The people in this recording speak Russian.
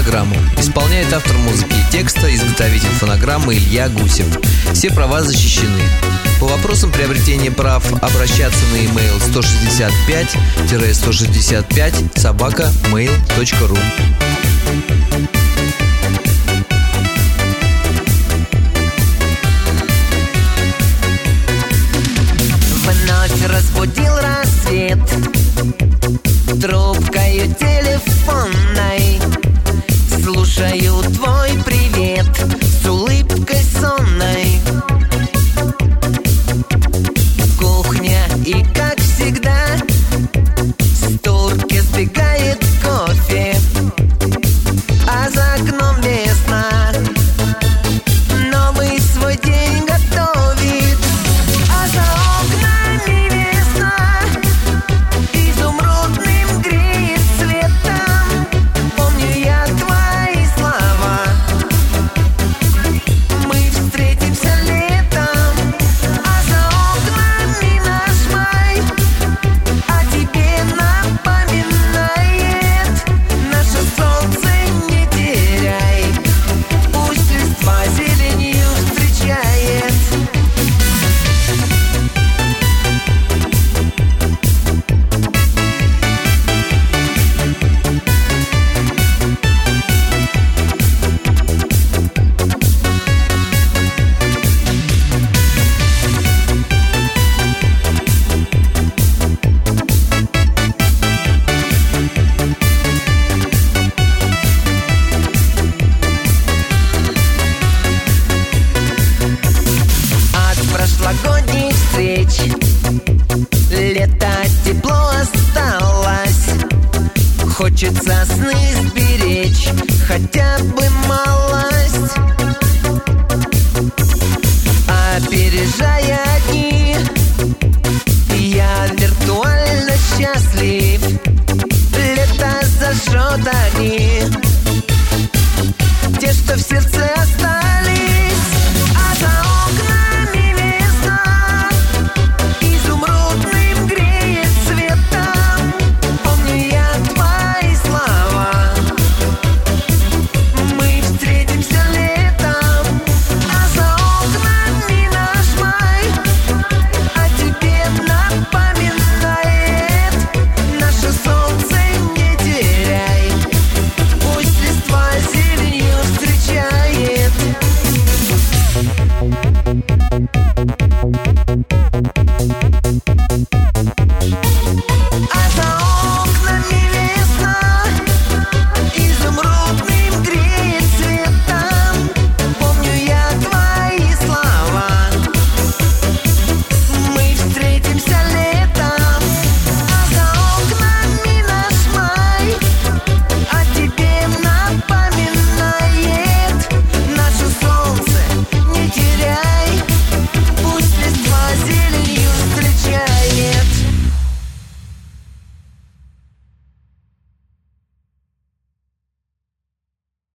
фонограмму. Исполняет автор музыки и текста, изготовитель фонограммы Илья Гусев. Все права защищены. По вопросам приобретения прав обращаться на e-mail 165-165@mail.ru. Вновь разбудил рассвет трубкою телефонной. Слушаю твой привет с улыбкой сонной. Кухня, и как всегда с турки сбегает кофе, а за окном весна новый свой день готовит. А за окнами весна изумрудным греет светом. Помню я твои слова, мы встретимся летом. А за окнами наш май о тебе напоминает. Наше солнце не теряй, пусть листва зеленью встречает. От прошлогодних встреч лето тепло осталось. Хочется сны сберечь хотя бы мало.